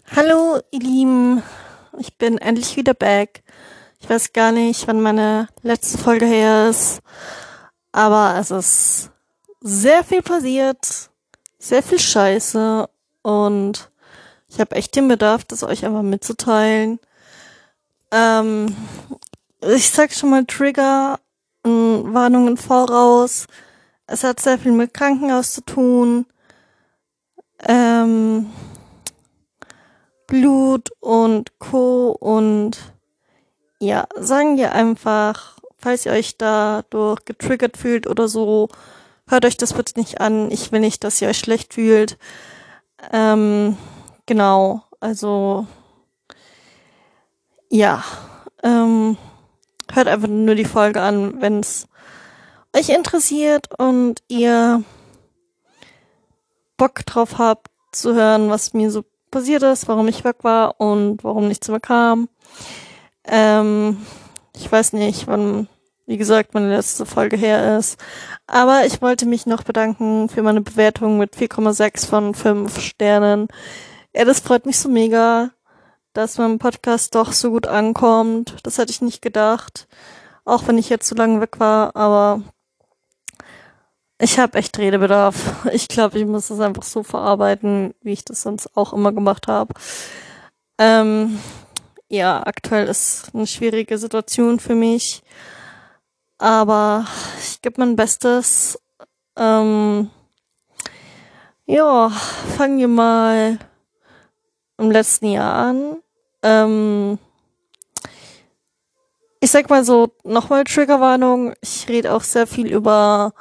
Hallo, ihr Lieben. Ich bin endlich wieder back. Ich weiß gar nicht, wann meine letzte Folge her ist, aber es ist sehr viel passiert, sehr viel Scheiße und ich habe echt den Bedarf, das euch einfach mitzuteilen. Ähm, Ich sag schon mal Trigger, Warnungen voraus. Es hat sehr viel mit Krankenhaus zu tun. Ähm, Blut und Co. und ja, sagen wir einfach, falls ihr euch dadurch getriggert fühlt oder so, hört euch das bitte nicht an. Ich will nicht, dass ihr euch schlecht fühlt. Ähm, genau, also ja, ähm, hört einfach nur die Folge an, wenn es euch interessiert und ihr Bock drauf habt zu hören, was mir so passiert ist, warum ich weg war und warum nichts mehr kam. Ich weiß nicht, wann, wie gesagt, meine letzte Folge her ist. Aber ich wollte mich noch bedanken für meine Bewertung mit 4,6 von 5 Sternen. Ja, das freut mich so mega, dass mein Podcast doch so gut ankommt. Das hätte ich nicht gedacht. Auch wenn ich jetzt so lange weg war, aber ich habe echt Redebedarf. Ich glaube, ich muss das einfach so verarbeiten, wie ich das sonst auch immer gemacht habe. Ja, aktuell ist eine schwierige Situation für mich. Aber ich gebe mein Bestes. Ja, fangen wir mal im letzten Jahr an. Ich sag mal so, nochmal Triggerwarnung. Ich rede auch sehr viel über,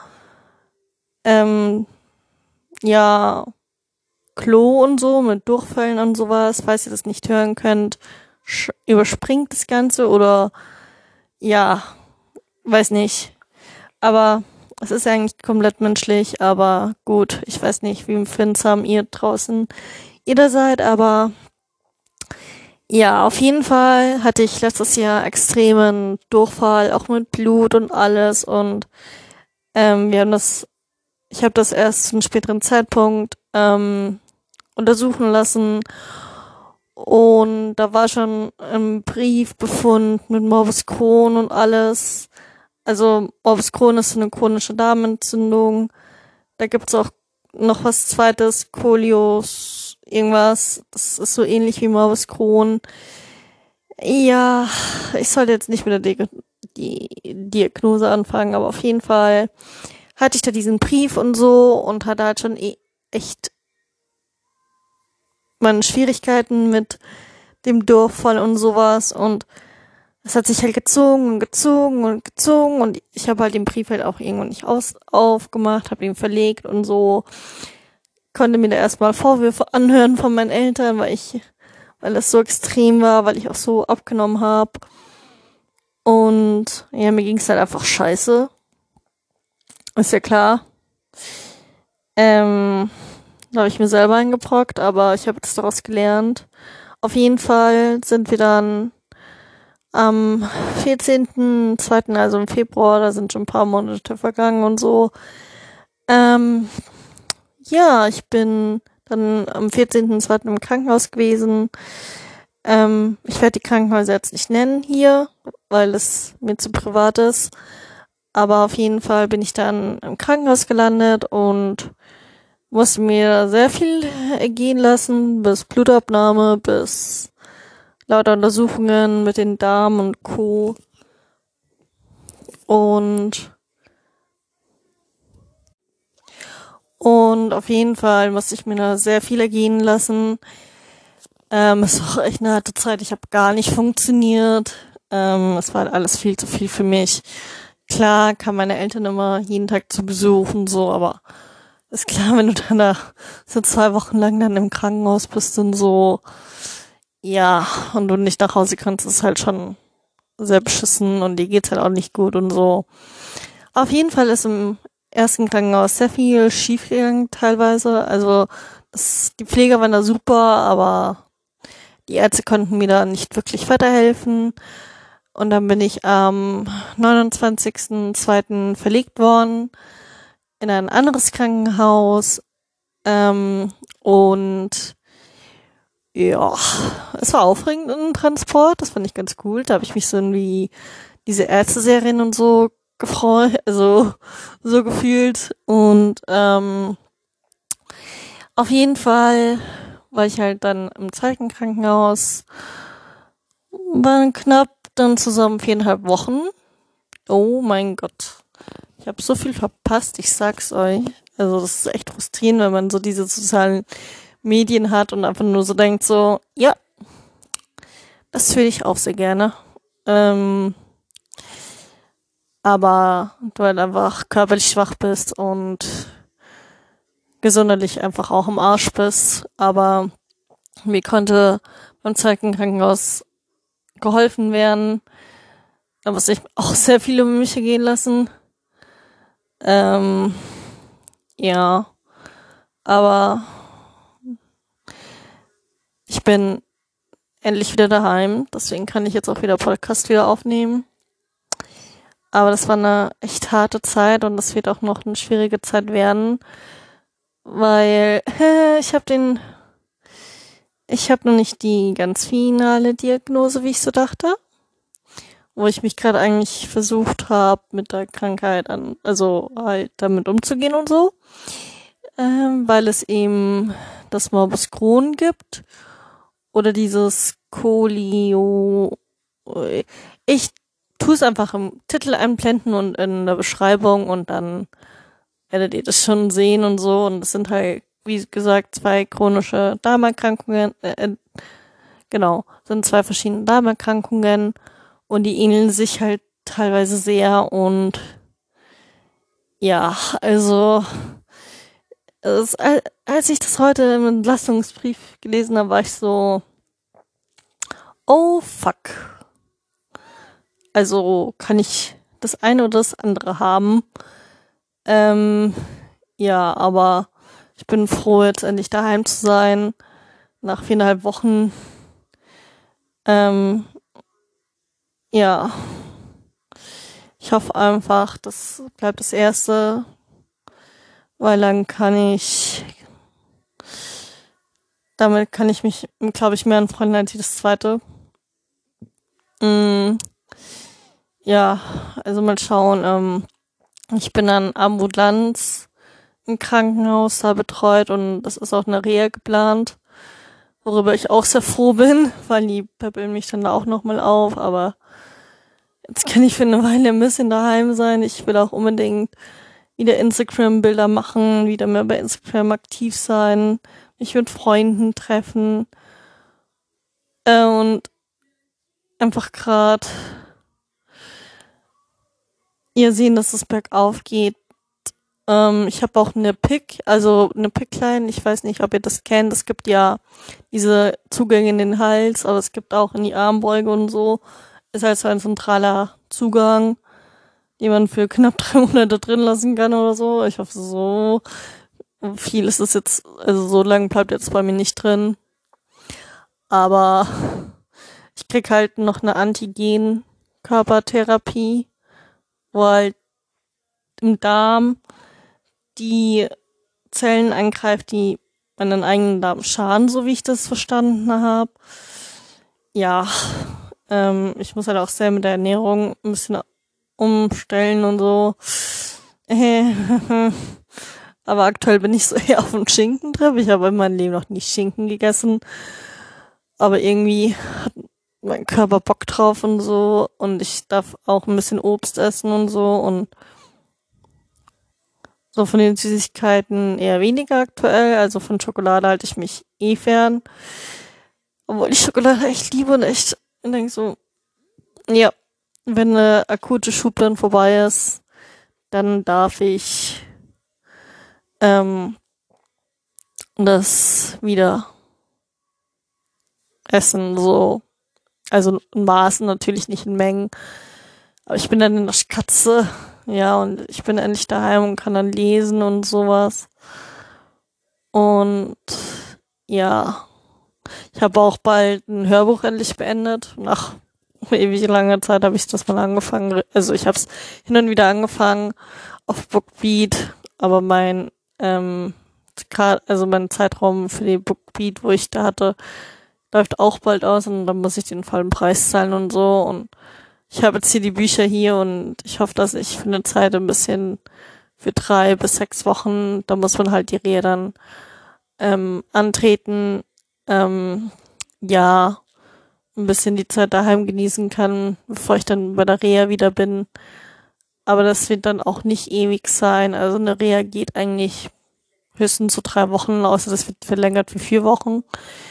ja, Klo und so, mit Durchfällen und sowas. Falls ihr das nicht hören könnt, überspringt das Ganze oder, ja, weiß nicht. Aber es ist eigentlich komplett menschlich, aber gut, ich weiß nicht, wie empfindsam ihr draußen jeder seid, aber ja, auf jeden Fall hatte ich letztes Jahr extremen Durchfall, auch mit Blut und alles und ich habe das erst zu einem späteren Zeitpunkt untersuchen lassen und da war schon ein Briefbefund mit Morbus Crohn und alles. Also Morbus Crohn ist so eine chronische Darmentzündung. Da gibt's auch noch was zweites, Colios, irgendwas. Das ist so ähnlich wie Morbus Crohn. Ja, ich sollte jetzt nicht mit der die Diagnose anfangen, aber auf jeden Fall hatte ich da diesen Brief und so und hatte halt schon echt meine Schwierigkeiten mit dem Durchfall und sowas und es hat sich halt gezogen und gezogen und gezogen und ich habe halt den Brief halt auch irgendwann nicht aufgemacht, habe ihn verlegt und so. Konnte mir da erstmal Vorwürfe anhören von meinen Eltern, weil es so extrem war, weil ich auch so abgenommen habe. Und ja, mir ging's halt einfach scheiße. Ist ja klar. Da habe ich mir selber eingebrockt, aber ich habe jetzt daraus gelernt. Auf jeden Fall sind wir dann am 14.02., also im Februar, da sind schon ein paar Monate vergangen und so. Ja, ich bin dann am 14.02. im Krankenhaus gewesen. Ich werde die Krankenhäuser jetzt nicht nennen hier, weil es mir zu privat ist. Aber auf jeden Fall bin ich dann im Krankenhaus gelandet und musste mir sehr viel ergehen lassen, bis Blutabnahme, bis lauter Untersuchungen mit den Darm und Co. Und auf jeden Fall musste ich mir da sehr viel ergehen lassen. Es war auch echt eine harte Zeit. Ich habe gar nicht funktioniert. Es war halt alles viel zu viel für mich. Klar, kamen meine Eltern immer jeden Tag zu Besuch und so, aber ist klar, wenn du dann da so 2 Wochen lang dann im Krankenhaus bist und so, ja, und du nicht nach Hause kannst, ist halt schon sehr beschissen und dir geht's halt auch nicht gut und so. Auf jeden Fall ist im ersten Krankenhaus sehr viel schiefgegangen teilweise. Also die Pfleger waren da super, aber die Ärzte konnten mir da nicht wirklich weiterhelfen. Und dann bin ich am 29.02. verlegt worden in ein anderes Krankenhaus. Und Ja, es war aufregend im Transport, das fand ich ganz cool. Da habe ich mich so irgendwie diese Ärzte-Serien und so gefreut, also so gefühlt. Und auf jeden Fall war ich halt dann im zweiten Krankenhaus, waren knapp dann zusammen 4,5 Wochen. Oh mein Gott. Ich habe so viel verpasst, ich sag's euch. Also das ist echt frustrierend, wenn man so diese sozialen Medien hat und einfach nur so denkt so, ja, das will ich auch sehr gerne. Aber du halt einfach körperlich schwach bist und gesundheitlich einfach auch im Arsch bist. Aber mir konnte beim zweiten Krankenhaus geholfen werden, was ich auch sehr viel über mich ergehen lassen. Ja, aber ich bin endlich wieder daheim, deswegen kann ich jetzt auch wieder Podcast wieder aufnehmen. Aber das war eine echt harte Zeit und das wird auch noch eine schwierige Zeit werden, weil ich habe noch nicht die ganz finale Diagnose, wie ich so dachte, wo ich mich gerade eigentlich versucht habe, mit der Krankheit also halt damit umzugehen und so, weil es eben das Morbus Crohn gibt oder dieses Kolio. Ich tue es einfach im Titel einblenden und in der Beschreibung und dann werdet ihr das schon sehen und so. Und es sind halt, wie gesagt, zwei chronische Darmerkrankungen. Genau, sind zwei verschiedene Darmerkrankungen und die ähneln sich halt teilweise sehr. Und ja, also als ich das heute im Entlastungsbrief gelesen habe, war ich so, oh fuck. Also kann ich das eine oder das andere haben. Ja, aber ich bin froh, jetzt endlich daheim zu sein. Nach 4,5 Wochen. Ja, ich hoffe einfach, das bleibt das Erste, weil damit kann ich mich, glaube ich, mehr anfreunden als das Zweite. Ja, also mal schauen. Ich bin dann Ambulanz im Krankenhaus da betreut und das ist auch eine Reha geplant, worüber ich auch sehr froh bin, weil die peppeln mich dann da auch nochmal auf, aber jetzt kann ich für eine Weile ein bisschen daheim sein. Ich will auch unbedingt wieder Instagram-Bilder machen, wieder mehr bei Instagram aktiv sein, mich mit Freunden treffen und einfach gerade ihr sehen, dass es bergauf geht. Ich habe auch eine PICC-Line, ich weiß nicht, ob ihr das kennt, es gibt ja diese Zugänge in den Hals, aber es gibt auch in die Armbeuge und so. Ist halt so ein zentraler Zugang, den man für knapp 3 Monate drin lassen kann oder so. Ich hoffe, so viel ist es jetzt, also so lange bleibt jetzt bei mir nicht drin. Aber ich krieg halt noch eine Antigen-Körpertherapie, wo halt im Darm die Zellen angreift, die meinen eigenen Darm schaden, so wie ich das verstanden habe. Ja, ich muss halt auch sehr mit der Ernährung ein bisschen umstellen und so. Aber aktuell bin ich so eher auf dem Schinkentrip. Ich habe in meinem Leben noch nie Schinken gegessen. Aber irgendwie hat mein Körper Bock drauf und so. Und ich darf auch ein bisschen Obst essen und so. Und so von den Süßigkeiten eher weniger aktuell. Also von Schokolade halte ich mich fern. Obwohl ich Schokolade echt liebe und echt denke so, ja, wenn eine akute Schubladen vorbei ist, dann darf ich das wieder essen, so. Also in Maßen, natürlich nicht in Mengen. Aber ich bin dann eine Katze, ja, und ich bin endlich daheim und kann dann lesen und sowas. Und ja, ich habe auch bald ein Hörbuch endlich beendet. Nach ewig langer Zeit habe ich das mal angefangen. Also ich habe es hin und wieder angefangen auf Bookbeat, aber mein Zeitraum für die Bookbeat, wo ich da hatte, läuft auch bald aus und dann muss ich den vollen Preis zahlen und so. Und ich habe jetzt hier die Bücher hier und ich hoffe, dass ich für eine Zeit ein bisschen für 3 bis 6 Wochen, da muss man halt die Reha dann antreten, ja, ein bisschen die Zeit daheim genießen kann, bevor ich dann bei der Reha wieder bin. Aber das wird dann auch nicht ewig sein. Also eine Reha geht eigentlich höchstens so 3 Wochen, außer das wird verlängert für 4 Wochen.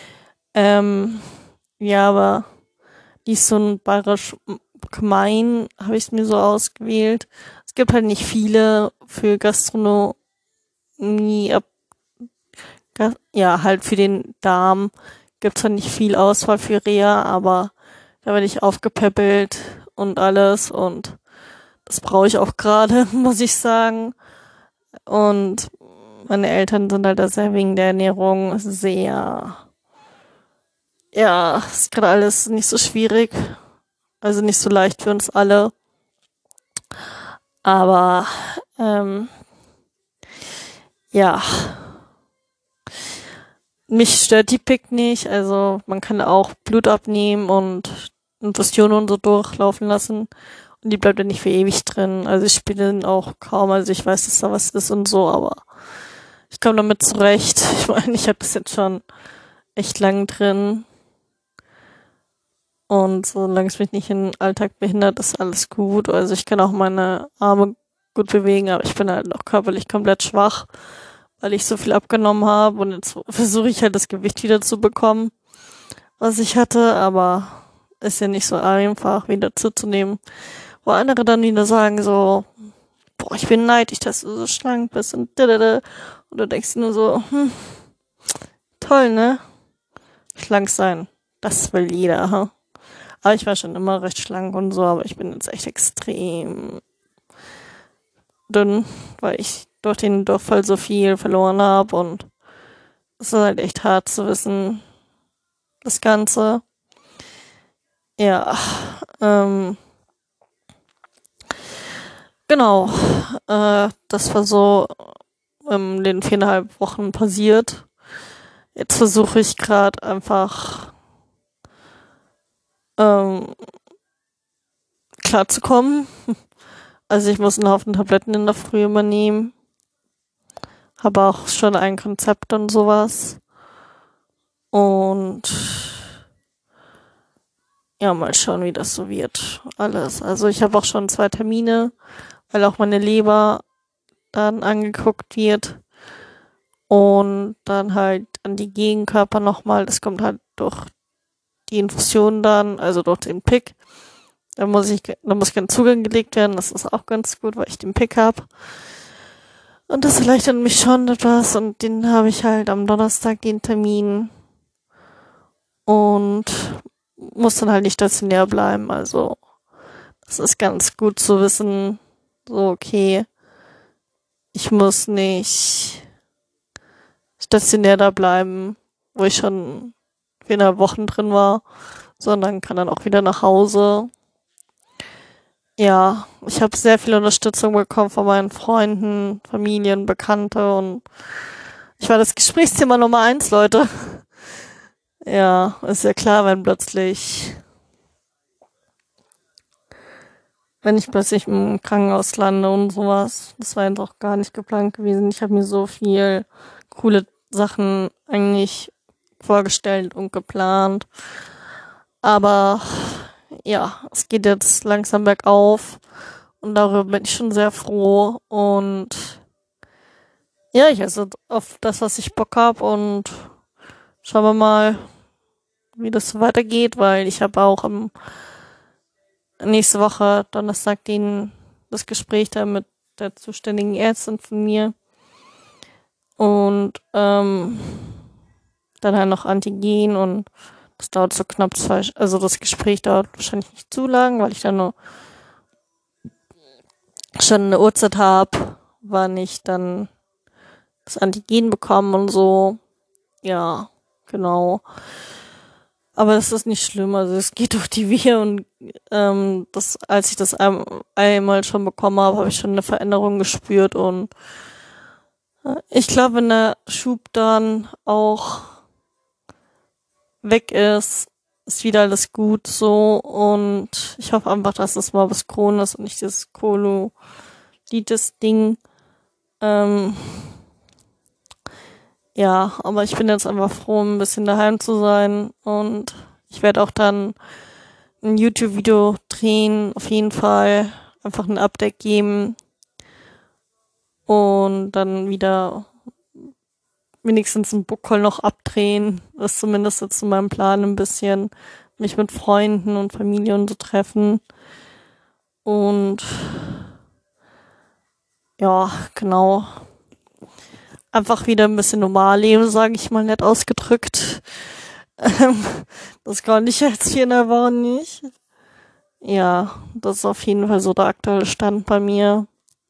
Ja, aber die ist so ein bayerisch gemein, habe ich es mir so ausgewählt. Es gibt halt nicht viele für Gastronomie, ja, halt für den Darm gibt's halt nicht viel Auswahl für Reha, aber da werde ich aufgepäppelt und alles und das brauche ich auch gerade, muss ich sagen. Und meine Eltern sind halt da sehr wegen der Ernährung sehr, ja, ist gerade alles nicht so schwierig, also nicht so leicht für uns alle. Aber ja, mich stört die PIC nicht. Also man kann auch Blut abnehmen und Infusionen und so durchlaufen lassen. Und die bleibt ja nicht für ewig drin. Also ich spiele den auch kaum. Also ich weiß, dass da was ist und so, aber ich komme damit zurecht. Ich meine, ich habe das jetzt schon echt lang drin. Und solange es mich nicht im Alltag behindert, ist alles gut. Also ich kann auch meine Arme gut bewegen, aber ich bin halt noch körperlich komplett schwach, weil ich so viel abgenommen habe. Und jetzt versuche ich halt das Gewicht wieder zu bekommen, was ich hatte. Aber ist ja nicht so einfach, wieder zuzunehmen. Wo andere dann wieder sagen so, boah, ich bin neidisch, dass du so schlank bist und dadada. Und du denkst dir nur so, toll, ne? Schlank sein. Das will jeder, ha? Aber ich war schon immer recht schlank und so, aber ich bin jetzt echt extrem dünn, weil ich durch den Durchfall so viel verloren habe und es ist halt echt hart zu wissen, das Ganze. Ja, genau. Das war so in den 4,5 Wochen passiert. Jetzt versuche ich gerade einfach klarzukommen. Also ich muss einen Haufen Tabletten in der Früh immer nehmen. Habe auch schon ein Konzept und sowas. Und ja, mal schauen, wie das so wird. Alles. Also ich habe auch schon 2 Termine, weil auch meine Leber dann angeguckt wird. Und dann halt an die Gegenkörper nochmal. Das kommt halt durch die Infusion dann, also durch den Pick. Da muss kein Zugang gelegt werden. Das ist auch ganz gut, weil ich den Pick habe. Und das erleichtert mich schon etwas. Und den habe ich halt am Donnerstag, den Termin. Und muss dann halt nicht stationär bleiben. Also das ist ganz gut zu wissen. So, okay, ich muss nicht stationär da bleiben, wo ich schon 4,5 Wochen drin war, sondern kann dann auch wieder nach Hause. Ja, ich habe sehr viel Unterstützung bekommen von meinen Freunden, Familien, Bekannte und ich war das Gesprächsthema Nummer 1, Leute. Ja, ist ja klar, wenn ich plötzlich im Krankenhaus lande und sowas. Das war einfach gar nicht geplant gewesen. Ich habe mir so viel coole Sachen eigentlich vorgestellt und geplant. Aber ja, es geht jetzt langsam bergauf und darüber bin ich schon sehr froh. Und ja, ich esse auf das, was ich Bock hab und schauen wir mal, wie das so weitergeht, weil ich habe auch nächste Woche Donnerstag das Gespräch da mit der zuständigen Ärztin von mir und dann halt noch Antigen und das dauert so knapp also das Gespräch dauert wahrscheinlich nicht zu lang, weil ich dann nur schon eine Uhrzeit habe, wann ich dann das Antigen bekomme und so. Ja, genau. Aber das ist nicht schlimm, also es geht durch die Wehe und als ich das einmal schon bekommen habe ich schon eine Veränderung gespürt und ich glaube, wenn der Schub dann auch weg ist wieder alles gut so und ich hoffe einfach, dass es Morbus Crohn ist und nicht dieses Colitis-Ding. Ja, aber ich bin jetzt einfach froh, ein bisschen daheim zu sein und ich werde auch dann ein YouTube-Video drehen, auf jeden Fall einfach ein Update geben und dann wieder wenigstens einen Bookcall noch abdrehen. Das ist zumindest jetzt in meinem Plan ein bisschen, mich mit Freunden und Familie und so treffen. Und ja, genau. Einfach wieder ein bisschen normal leben, sage ich mal nett ausgedrückt. Das kann ich jetzt 4,5 Wochen nicht. Ja, das ist auf jeden Fall so der aktuelle Stand bei mir.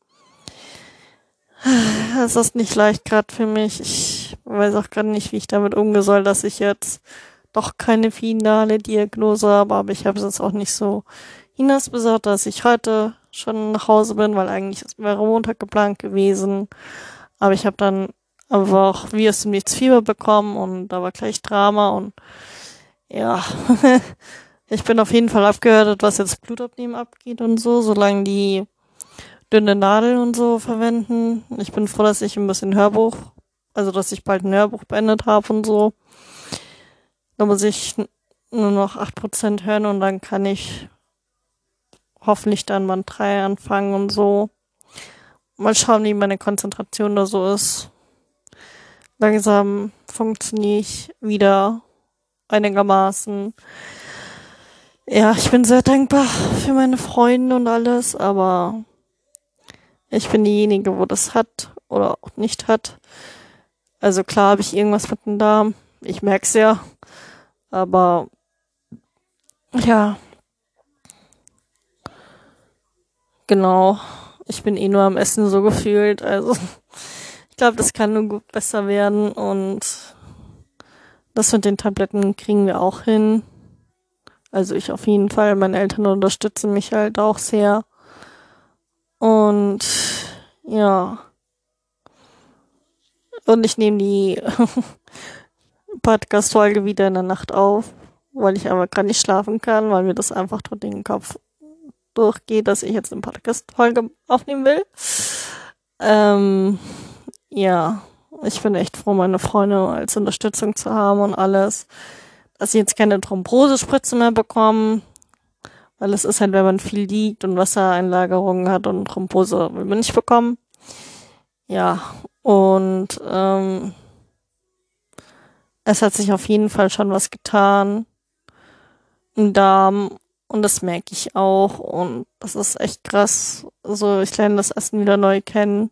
Es ist nicht leicht gerade für mich. Ich weiß auch gerade nicht, wie ich damit umgehen soll, dass ich jetzt doch keine finale Diagnose habe, aber ich habe es jetzt auch nicht so hinausbesorgt, dass ich heute schon nach Hause bin, weil eigentlich wäre Montag geplant gewesen. Aber ich habe dann einfach wie aus dem Nichts Fieber bekommen und da war gleich Drama und ja, ich bin auf jeden Fall abgehärtet, was jetzt Blutabnehmen abgeht und so, solange die dünne Nadeln und so verwenden. Ich bin froh, dass ich ein bisschen Hörbuch, also dass ich bald ein Hörbuch beendet habe und so. Da muss ich nur noch 8% hören und dann kann ich hoffentlich dann Band 3 anfangen und so. Mal schauen, wie meine Konzentration da so ist. Langsam funktioniere ich wieder einigermaßen. Ja, ich bin sehr dankbar für meine Freunde und alles, aber ich bin diejenige, wo das hat oder auch nicht hat. Also klar habe ich irgendwas mit dem Darm. Ich merk's ja. Aber ja, genau. Ich bin nur am Essen so gefühlt. Also ich glaube, das kann nur gut besser werden. Und das mit den Tabletten kriegen wir auch hin. Also ich auf jeden Fall. Meine Eltern unterstützen mich halt auch sehr. Und ja. Und ich nehme die Podcast-Folge wieder in der Nacht auf, weil ich aber gerade nicht schlafen kann, weil mir das einfach durch den Kopf durchgeht, dass ich jetzt eine Podcast-Folge aufnehmen will. Ja, ich bin echt froh, meine Freunde als Unterstützung zu haben und alles. Dass ich jetzt keine Thrombosespritze mehr bekomme, weil es ist halt, wenn man viel liegt und Wassereinlagerungen hat und Thrombose will man nicht bekommen. Ja, und es hat sich auf jeden Fall schon was getan im Darm und das merke ich auch und das ist echt krass. Also ich lerne das Essen wieder neu kennen.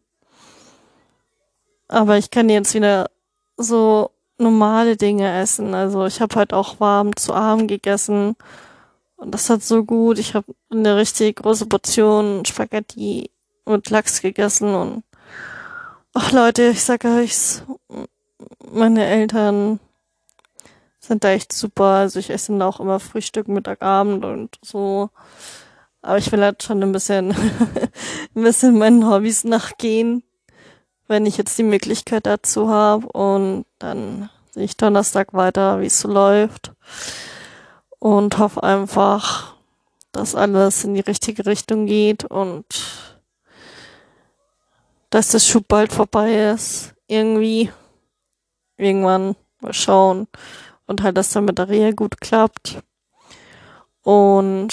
Aber ich kann jetzt wieder so normale Dinge essen. Also ich habe halt auch warm zu Abend gegessen und das hat so gut. Ich habe eine richtig große Portion Spaghetti mit Lachs gegessen und ach Leute, ich sage euch's, meine Eltern sind da echt super. Also ich esse dann auch immer Frühstück, Mittag, Abend und so. Aber ich will halt schon ein bisschen meinen Hobbys nachgehen, wenn ich jetzt die Möglichkeit dazu habe. Und dann sehe ich Donnerstag weiter, wie es so läuft. Und hoffe einfach, dass alles in die richtige Richtung geht und dass das Schub bald vorbei ist. Irgendwie. Irgendwann. Mal schauen. Und halt, dass dann mit der Reha gut klappt. Und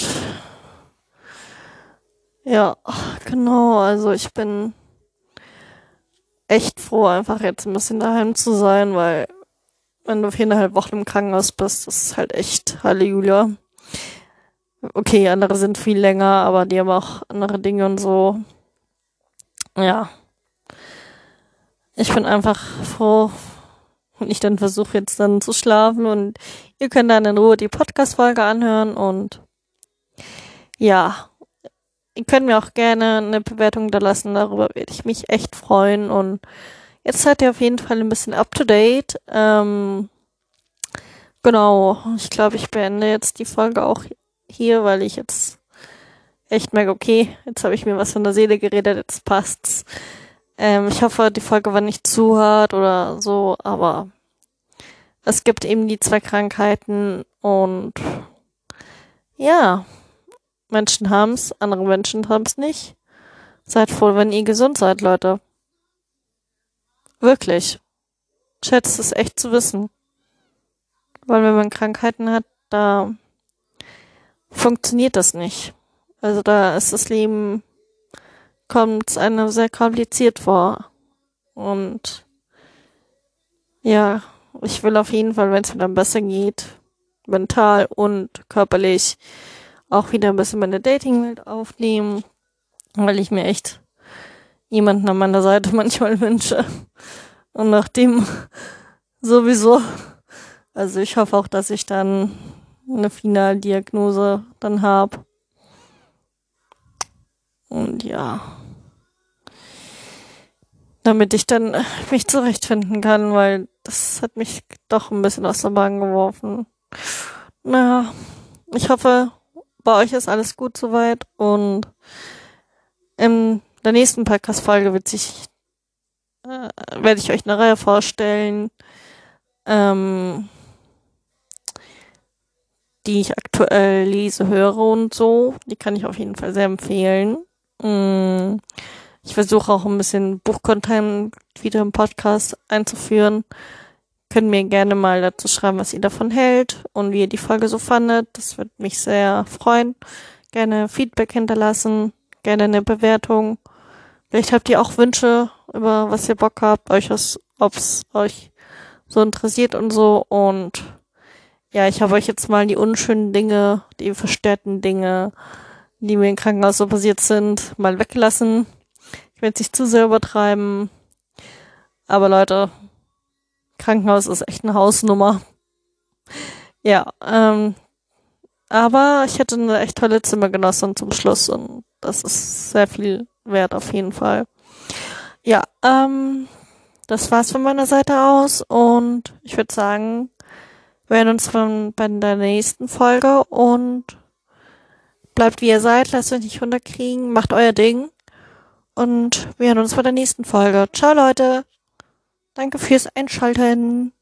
ja, genau, also ich bin echt froh, einfach jetzt ein bisschen daheim zu sein, weil wenn du 4,5 Wochen im Krankenhaus bist, das ist halt echt Halleluja. Okay, andere sind viel länger, aber die haben auch andere Dinge und so. Ja. Ich bin einfach froh und ich dann versuche jetzt dann zu schlafen und ihr könnt dann in Ruhe die Podcast-Folge anhören und ja, ihr könnt mir auch gerne eine Bewertung da lassen, darüber würde ich mich echt freuen und jetzt seid ihr auf jeden Fall ein bisschen up to date. Genau, ich glaube, ich beende jetzt die Folge auch hier, weil ich jetzt echt merke, okay, jetzt habe ich mir was von der Seele geredet, jetzt passt's. Ich hoffe, die Folge war nicht zu hart oder so, aber es gibt eben die zwei Krankheiten und ja, Menschen haben's, andere Menschen haben's nicht. Seid froh, wenn ihr gesund seid, Leute. Wirklich. Schätzt es echt zu wissen. Weil wenn man Krankheiten hat, da funktioniert das nicht. Also da ist das Leben, kommt einem sehr kompliziert vor. Und ja, ich will auf jeden Fall, wenn es mir dann besser geht, mental und körperlich, auch wieder ein bisschen meine Datingwelt aufnehmen, weil ich mir echt jemanden an meiner Seite manchmal wünsche. Und nachdem sowieso, also ich hoffe auch, dass ich dann eine Finaldiagnose dann habe. Und ja, damit ich dann mich zurechtfinden kann, weil das hat mich doch ein bisschen aus der Bahn geworfen. Naja, ich hoffe, bei euch ist alles gut soweit und in der nächsten Podcast-Folge werde ich euch eine Reihe vorstellen, die ich aktuell lese, höre und so. Die kann ich auf jeden Fall sehr empfehlen. Ich versuche auch ein bisschen Buchcontent wieder im Podcast einzuführen. Könnt mir gerne mal dazu schreiben, was ihr davon hält und wie ihr die Folge so fandet. Das würde mich sehr freuen. Gerne Feedback hinterlassen, gerne eine Bewertung. Vielleicht habt ihr auch Wünsche, über was ihr Bock habt, ob es euch so interessiert und so. Und ja, ich habe euch jetzt mal die unschönen Dinge, die verstörten Dinge, die mir im Krankenhaus so passiert sind, mal weggelassen. Ich will jetzt nicht zu sehr übertreiben. Aber Leute, Krankenhaus ist echt eine Hausnummer. Ja, aber ich hatte eine echt tolle Zimmergenossin zum Schluss und das ist sehr viel wert auf jeden Fall. Ja, das war's von meiner Seite aus und ich würde sagen, wir hören uns bei der nächsten Folge und bleibt wie ihr seid, lasst euch nicht runterkriegen, macht euer Ding und wir hören uns bei der nächsten Folge. Ciao Leute, danke fürs Einschalten.